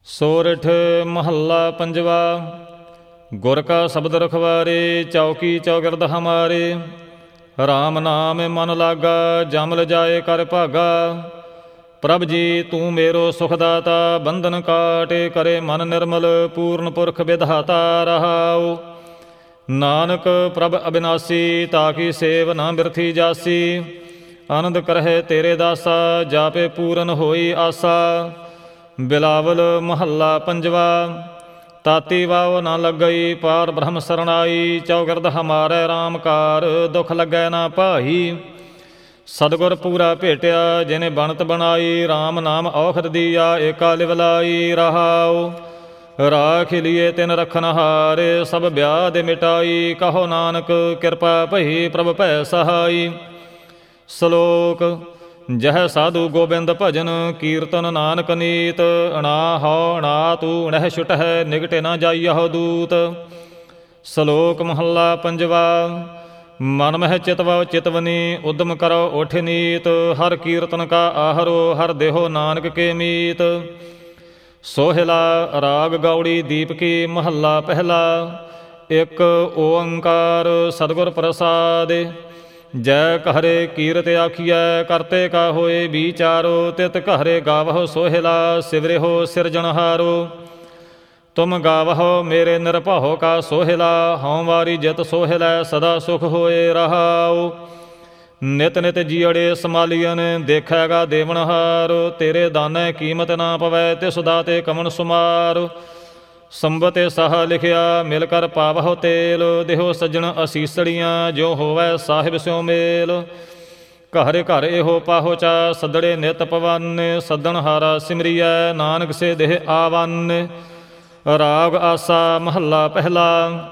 ਸੋਰਠ ਮਹੱਲਾ ਪੰਜਵਾ। ਗੁਰ ਕਾ ਸ਼ਬਦ ਰਖਵਾਰੇ, ਚੌਕੀ ਚੌਗਿਰਦ ਹਮਾਰੇ। ਰਾਮ ਨਾਮ ਮਨ ਲਾਗਾ, ਜਮ ਲਜਾਏ ਕਰ ਭਾਗਾ। ਪ੍ਰਭ ਜੀ ਤੂੰ ਮੇਰੋ ਸੁਖ ਦਾਤਾ, ਬੰਧਨ ਕਾਟੇ ਕਰੇ ਮਨ ਨਿਰਮਲ। ਪੂਰਨ ਪੁਰਖ ਵਿਧਾਤਾ ਰਹਾਉ। ਨਾਨਕ ਪ੍ਰਭ ਅਬਿਨਾਸੀ, ਤਾਕੀ ਸੇਵ ਨਾ ਬਿਰਥੀ ਜਾਸੀ। ਆਨੰਦ ਕਰਹਿ ਤੇਰੇ ਦਾਸਾ, ਜਾਪੇ ਪੂਰਨ ਹੋਈ ਆਸਾ। ਬਿਲਾਵਲ ਮਹੱਲਾ ਪੰਜਵਾ। ਤਾਤੀ ਵਾਵ ਨਾ ਲੱਗਈ, ਪਾਰ ਬ੍ਰਹਮ ਸਰਣਾਈ। ਚੌਗਿਰਦ ਹਮਾਰੇ ਰਾਮ ਕਾਰ, ਦੁਖ ਲੱਗੈ ਨਾ ਭਾਈ। ਸਤਿਗੁਰ ਪੂਰਾ ਭੇਟਿਆ, ਜਿਨੇ ਬਣਤ ਬਣਾਈ। ਰਾਮ ਨਾਮ ਔਖਦ ਦੀਆ, ਏਕਾ ਲਿਵਲਾਈ ਰਹਾਉ। ਰਾਖ ਲਿਏ ਤਿਨ ਰਖਨ ਹਾਰੇ, ਸਭ ਵਿਆਧ ਮਿਟਾਈ। ਕਹੋ ਨਾਨਕ ਕਿਰਪਾ ਭਈ, ਪ੍ਰਭ ਭੈ ਸਹਾਈ। ਸ਼ਲੋਕ। ਜਹ ਸਾਧੂ ਗੋਬਿੰਦ ਭਜਨ, ਕੀਰਤਨ ਨਾਨਕ ਨੀਤ। ਅਣਾ ਹਉ ਅਣਾ ਤੂ ਅਣਹਿ ਛੁਟਹਿ, ਨਿਗਟੇ ਨਾ ਜਾਈਹੁ ਦੂਤ। ਸ਼ਲੋਕ ਮਹੱਲਾ ਪੰਜਵਾ। ਮਨ ਮਹਿ ਚਿਤਵ ਚਿਤਵਨੀ, ਉਦਮ ਕਰੋ ਉਠ ਨੀਤ। ਹਰ ਕੀਰਤਨ ਕਾ ਆਹਰੋ, ਹਰ ਦੇਹੋ ਨਾਨਕ ਕੇ ਮੀਤ। ਸੋਹਿਲਾ ਰਾਗ ਗੌੜੀ ਦੀਪਕੀ ਮਹੱਲਾ ਪਹਿਲਾ। ਇੱਕ ਓੰਕਾਰ ਸਤਿਗੁਰ ਪ੍ਰਸਾਦਿ। ਜੈ ਕਹਰੇ ਕੀਰਤ ਆਖੀਐ, ਕਰਤੇ ਕਾ ਹੋਏ ਵਿਚਾਰੋ। ਤਿਤ ਕਹਰੇ ਗਾਵਹੁ ਸੋਹਿਲਾ, ਸਿਵਰਿਹੁ ਸਿਰਜਣਹਾਰੋ। ਤੁਮ ਗਾਵਹੁ ਮੇਰੇ ਨਿਰਭਉ ਕਾ ਸੋਹਿਲਾ। ਹਉ ਵਾਰੀ ਜਿਤ ਸੋਹਿਲੈ, ਸਦਾ ਸੁਖ ਹੋਏ ਰਹਾਉ। ਨਿਤ ਨਿਤ ਜੀਅੜੇ ਸਮਾਲੀਅਨ, ਦੇਖੈਗਾ ਦੇਵਨਹਾਰ। ਤੇਰੇ ਦਾਨੈ ਕੀਮਤ ਨਾ ਪਵੈ, ਤਿਸ ਦਾਤੇ ਕਵਣ ਸੁਮਾਰ। ਸੰਬਤੇ ਸਾਹ ਲਿਖਿਆ, ਮਿਲ ਕਰ ਪਾਵਹੁ ਤੇਲ। ਦੇਹੋ ਸੱਜਣ ਅਸੀਸੜੀਆਂ, ਜੋ ਹੋਵੈ ਸਾਹਿਬ ਸਿਉ ਮੇਲ। ਘਰ ਘਰ ਇਹੋ ਪਾਹੁਚਾ, ਸੱਦੜੇ ਨਿਤ ਪਵਨ। ਸੱਦਣ ਹਾਰਾ ਸਿਮਰੀਐ, ਨਾਨਕ ਸੇ ਦੇਹ ਆਵਨ। ਰਾਗ ਆਸਾ ਮਹੱਲਾ ਪਹਿਲਾ।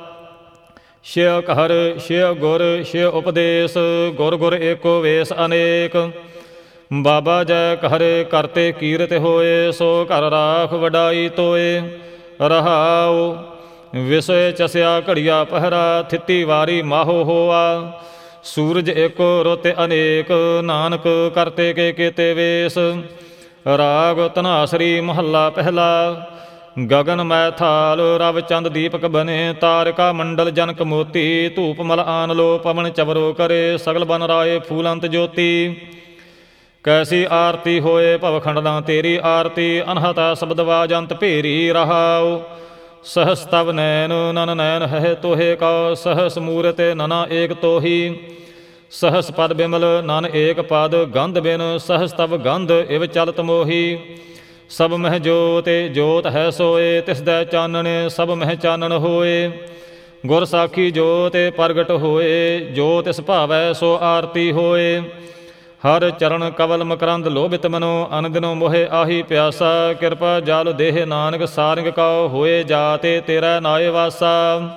ਸ਼ਿਵ ਘਰ ਸ਼ਿਵ ਗੁਰ ਸ਼ਿਵ ਉਪਦੇਸ਼, ਗੁਰ ਗੁਰ ਏਕੋ ਵੇਸ ਅਨੇਕ। ਬਾਬਾ ਜੈ ਘਰ ਕਰਤੇ ਕੀਰਤ ਹੋਏ, ਸੋ ਘਰ ਰਾਖ ਵਡਾਈ ਤੋਏ ਰਹਾਉ। ਵਿਸੈ ਚਸਿਆ ਘੜੀਆ ਪਹਿਰਾ, ਥਿੱਤੀ ਵਾਰੀ ਮਾਹੋ ਹੋਆ। ਸੂਰਜ ਏਕੋ ਰੁੱਤ ਅਨੇਕ, ਨਾਨਕ ਕਰਤੇ ਕੇ ਕੇਤੇ ਵੇਸ। ਰਾਗ ਧਨਾਸਰੀ ਮਹੱਲਾ ਪਹਿਲਾ। ਗਗਨ ਮੈ ਥਾਲ ਰਵ ਚੰਦ ਦੀਪਕ ਬਨੇ, ਤਾਰਿਕਾ ਮੰਡਲ ਜਨਕ ਮੋਤੀ। ਧੂਪ ਮਲ ਆਨ ਲੋ ਪਵਨ ਚਵਰੋ ਕਰੇ, ਸਗਲ ਬਨ ਰਾਏ ਫੂਲੰਤ ਜੋਤੀ। ਕੈਸੀ ਆਰਤੀ ਹੋਏ ਭਵਖੰਡਨਾ ਤੇਰੀ ਆਰਤੀ। ਅਨਹਤਾ ਸ਼ਬਦ ਵਾਜੰਤ ਭੇਰੀ ਰਹਾਉ। ਸਹਸ ਤਵ ਨੈਨ ਨਨ ਨੈਨ ਹੈ ਤੋਹੇ ਕਉ। ਸਹਸ ਮੂਰਤ ਨਨਾ ਏਕ ਤੋਹੀ। ਸਹਸ ਪਦ ਬਿਮਲ ਨਨ ਏਕ ਪਦ, ਗੰਧ ਬਿਨ ਸਹਸ ਤਵ ਗੰਧ ਇਵ ਚਲਤ ਮੋਹੀ। ਸਭ ਮਹਿ ਜੋਤਿ ਜੋਤ ਹੈ ਸੋਏ, ਤਿਸਦੈ ਚਾਨਣ ਸਭ ਮਹਿ ਚਾਨਣ ਹੋਏ। ਗੁਰ ਸਾਖੀ ਜੋਤਿ ਪ੍ਰਗਟ ਹੋਏ, ਜੋ ਤਿਸ ਭਾਵੈ ਸੋ ਆਰਤੀ ਹੋਏ। ਹਰ ਚਰਨ ਕਵਲ ਮਕਰੰਦ ਲੋਭਿਤ ਮਨੋ, ਅਨ ਦਿਨੋ ਮੋਹਿ ਆਹੀ ਪਿਆਸਾ। ਕਿਰਪਾ ਜਲ ਦੇਹ ਨਾਨਕ ਸਾਰਿੰਗ ਕਉ, ਹੋਏ ਜਾਤੇ ਤੇਰਾ ਨਾਏ ਵਾਸਾ।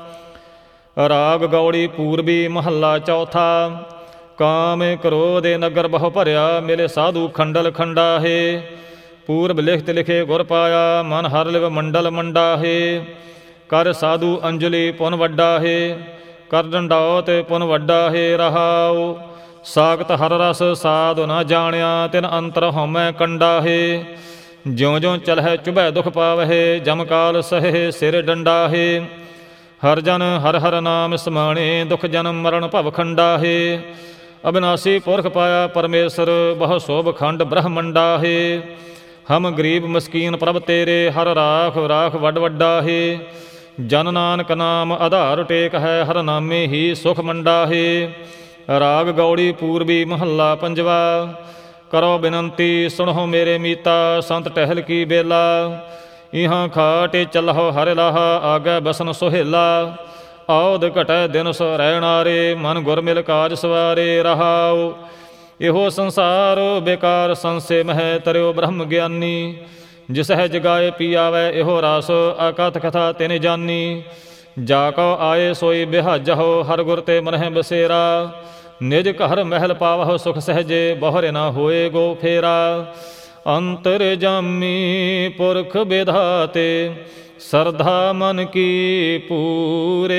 ਰਾਗ ਗੌੜੀ ਪੂਰਬੀ ਮਹੱਲਾ ਚੌਥਾ। ਕਾਮ ਕ੍ਰੋਧ ਨਗਰ ਬਹੁ ਭਰਿਆ, ਮਿਲੇ ਸਾਧੂ ਖੰਡਲ ਖੰਡਾਹੇ। ਪੂਰਬ ਲਿਖਤ ਲਿਖੇ ਗੁਰ ਪਾਇਆ, ਮਨ ਹਰ ਲਿਵ ਮੰਡਲ ਮੰਡਾਹੇ। ਕਰ ਸਾਧੂ ਅੰਜਲੀ ਪੁਨ ਵੱਡਾਹੇ, ਕਰ ਡੰਡੌਤ ਪੁਨ ਵੱਡਾਹੇ ਰਹਾਉ। ਸਾਖਤ ਹਰ ਰਸ ਸਾਧੁ ਨਾ ਜਾਣਿਆ, ਤਿਨ ਅੰਤਰ ਹਉਮੈ ਕੰਡਾਹੇ। ਜਿਉ ਜਿਉ ਚਲਹਿ ਚੁਭੈ ਦੁਖ ਪਾਵਹਿ, ਜਮ ਕਾਲ ਸਹੇ ਸਿਰ ਡੰਡਾਹੇ। ਹਰ ਜਨ ਹਰ ਹਰ ਨਾਮ ਸਮਾਣੇ, ਦੁਖ ਜਨਮ ਮਰਨ ਭਵ ਖੰਡਾਹੇ। ਅਬਿਨਾਸੀ ਪੁਰਖ ਪਾਇਆ ਪਰਮੇਸ਼ਰ, ਬਹੁ ਸੋਭ ਖੰਡ ਬ੍ਰਹਮੰਡਾਹੇ। ਹਮ ਗਰੀਬ ਮਸਕੀਨ ਪ੍ਰਭ ਤੇਰੇ, ਹਰ ਰਾਖ ਰਾਖ ਵੱਡ ਵੱਡਾਹੇ। ਜਨ ਨਾਨਕ ਨਾਮ ਆਧਾਰ ਟੇਕ ਹੈ, ਹਰ ਨਾਮੇ ਹੀ ਸੁਖ ਮੰਡਾਹੇ। ਰਾਗ ਗੌੜੀ ਪੂਰਬੀ ਮਹੱਲਾ ਪੰਜਵਾ। ਕਰੋ ਬਿਨੰਤੀ ਸੁਣੋ ਮੇਰੇ ਮੀਤਾ, ਸੰਤ ਟਹਿਲ ਕੀ ਬੇਲਾ। ਇਹਾਂ ਖਾਟੇ ਚੱਲਹੁ ਹਰਿ ਲਾਹਾ, ਆਗੈ ਬਸਨ ਸੁਹੇਲਾ। ਆਉਦ ਘਟੈ ਦਿਨ ਸੋ ਰਹਿਣਾਰੇ, ਮਨ ਗੁਰ ਮਿਲ ਕਾਜ ਸਵਾਰੇ ਰਹਾਉ। ਇਹੋ ਸੰਸਾਰ ਬੇਕਾਰ ਸੰਸੇ ਮਹਿ, ਤਰਿਓ ਬ੍ਰਹਮ ਗਿਆਨੀ। ਜਿਸਹਿ ਜਗਾਏ ਪੀ ਆਵੈ ਇਹੋ ਰਸ, ਅਕਥ ਕਥਾ ਤਿਨ ਜਾਨੀ। ਜਾ ਕਉ ਆਏ ਸੋਈ ਬਿਹਾਜਹੁ, ਹਰ ਗੁਰ ਤੇ ਮਨਹਿ ਬਸੇਰਾ। ਨਿਜ ਘਰ ਮਹਿਲ ਪਾਵਹੁ ਸੁਖ ਸਹਿਜੇ, ਬਹੁਰੇ ਨਾ ਹੋਏ ਗੋ ਫੇਰਾ। ਅੰਤਰ ਜਾਮੀ ਪੁਰਖ ਵਿਧਾਤੇ, ਸਰਧਾ ਮਨ ਕੀ ਪੂਰੇ।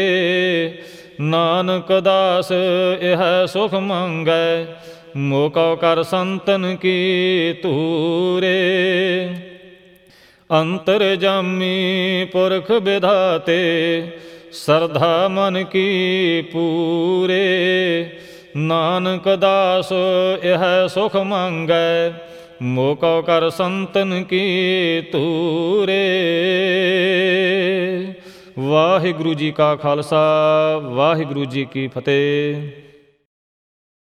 ਨਾਨਕ ਦਾਸ ਇਹ ਸੁਖ ਮੰਗੈ, ਮੋਕਉ ਕਰ ਸੰਤਨ ਕੀ ਧੂਰੇ। ਅੰਤਰਜਾਮੀ ਪੁਰਖ ਵਿਧਾਤੇ ਸਰਧਾ ਮਨ ਕੀ ਪੂਰੇ। ਨਾਨਕ ਦਾਸ ਇਹ ਸੁਖ ਮੰਗੈ ਮੋਕੋ ਕਰ ਸੰਤਨ ਕੀ ਧੂਰੇ। ਵਾਹਿਗੁਰੂ ਜੀ ਕਾ ਖਾਲਸਾ ਵਾਹਿਗੁਰੂ ਜੀ ਕੀ ਫਤਿਹ।